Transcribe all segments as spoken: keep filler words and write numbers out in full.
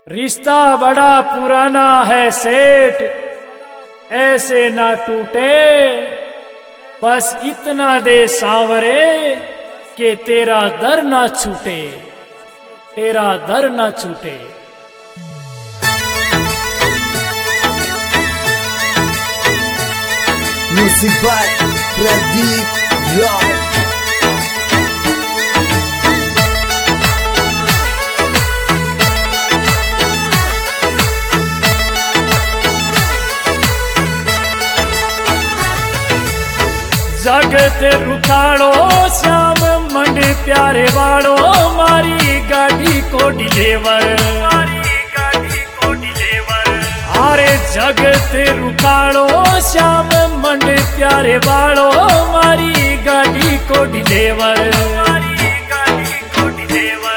रिश्ता बड़ा पुराना है सेठ, ऐसे ना टूटे। बस इतना दे सांवरे कि तेरा दर ना छूटे, तेरा दर ना छूटे। Music by Pradeep Rao. जगत रुखाड़ो श्याम मंड प्यारे वाड़ो, मारी गाड़ी को डिलेवर, मारी गाड़ी को डिलेवर। अरे जगत रुखाड़ो श्याम मंड प्यारे वाड़ो, मारी गाड़ी को डिलेवर, मारी गाड़ी को डिलेवर।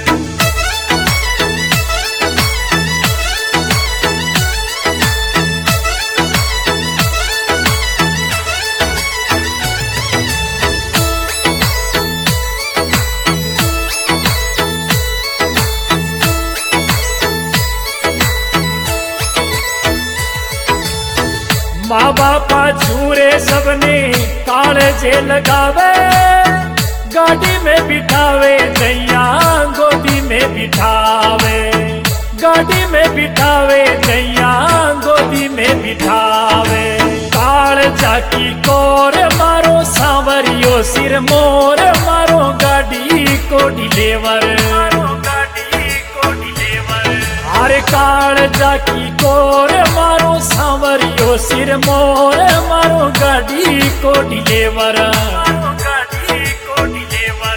माँ बापा झूरे सबने कालजे लगावे, गाड़ी में बिठावे दैया गोदी में बिठावे, गाड़ी में बिठावे दैया गोदी में बिठावे। काल जाकी कोर मारो सांवरियो सिर मोर, मारो गाड़ी को डिलेवर, मारो गाड़ी को डिलेवर। अरे काल जाकी कोर मारो सांवरियो सिर मोर, मारो गाड़ी को डिलेवर, मारो गाड़ी को डिलेवर।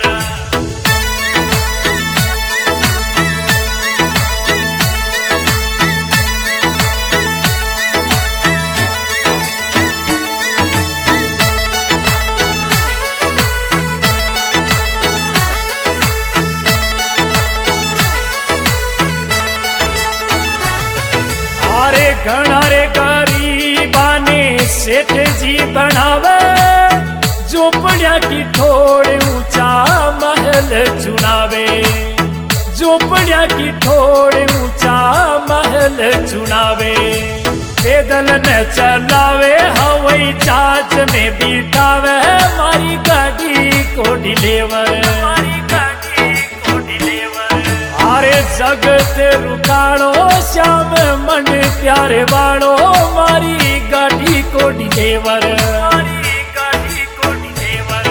अरे घना रे गरीबाने सेठ जी बनावे, झोपड़िया की ठोड़ ऊंचा महल चुनावे, झोपड़िया की ठोड़ ऊंचा महल चुनावे। पैदल न चलावे हवाई जहाज में बिठावे, मारी गाड़ी को डिलेवर, मारी गाड़ी को डिलेवर। अरे जगत रुकाड़ो श्याम मंड प्यारे वाड़ो, मारी गाड़ी को डिलेवर, मारी गाड़ी को डिलेवर।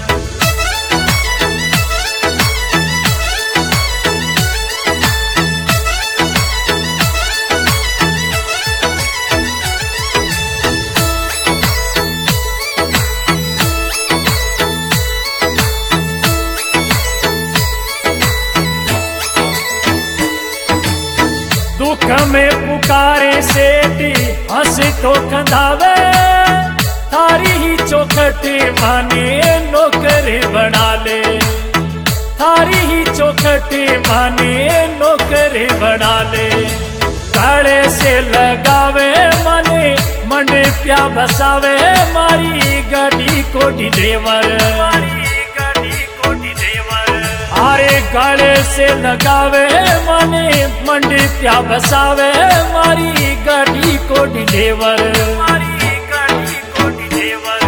दुख में पुकारे सेठी हंस तो कंधावे, थारी ही चौखटी माने नौकर बना ले, थारी ही चौखटी माने नौकर बना ले। काले से लगावे माने मंड प्या बसावे, मारी गाड़ी को डिलेवर, मारी गाड़ी को डिलेवर। अरे गले से लगावे माने मंड प्या बसावे, मारी गाड़ी को डिलेवर, मारी गाड़ी को डिलेवर।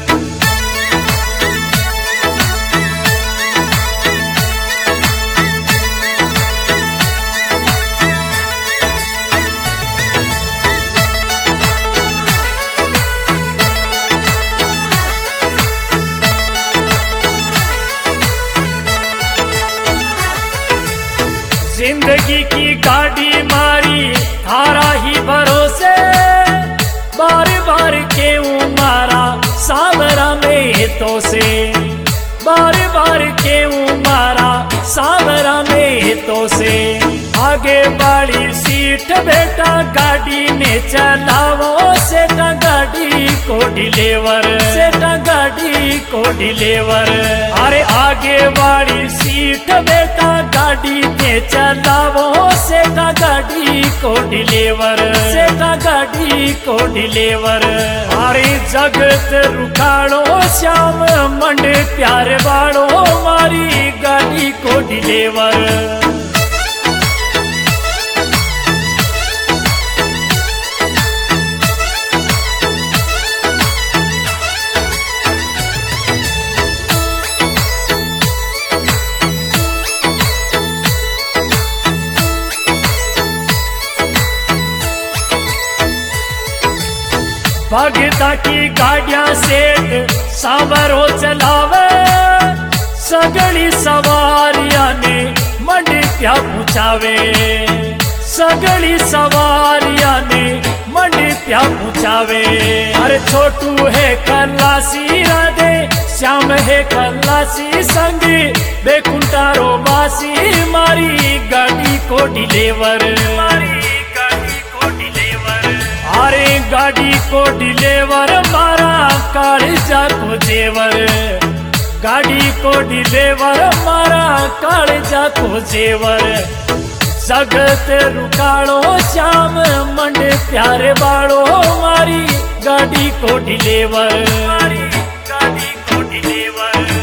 जिंदगी की गाड़ी मारी थारा ही भरोसे, बार बार क्यों मारा सांवरा में तो से, बार बार क्यों मारा सांवरा में तो से। आगे वाली सीट बेटा गाड़ी ने चलावो, सेटा गाड़ी को डिलेवर, सेटा गाड़ी को डिलेवर। अरे आगे वाली सीट बेटा गाड़ी ने चलावो, सेटा गाड़ी को डिलेवर, सेटा गाड़ी को डिलेवर। अरे जगत रुखाड़ो श्याम मंड प्यारे वाड़ो, मारी गाड़ी को डिलेवर। भगता की गाड़ियां सेठ सांवरो चलावे, सगड़ी सवारियां ने मंडप्या पूछावे, सगड़ी सवारियां ने मंडप्या पूछावे। अरे छोटू है खल्लासी राधे, श्याम है खल्लासी संग, बेकुंटारो बासी मारी गाड़ी को डिलेवर, मारी गाड़ी को डिलेवर। अरे गाड़ी को डिलेवर मारा कालजा को जेवर, गाड़ी को डिलेवर मारा कालजा को जेवर। जगत रुकाड़ो श्याम मंड प्यारे बाड़ो मारी गाड़ी को डिलेवर, मारी गाड़ी को डिलेवर।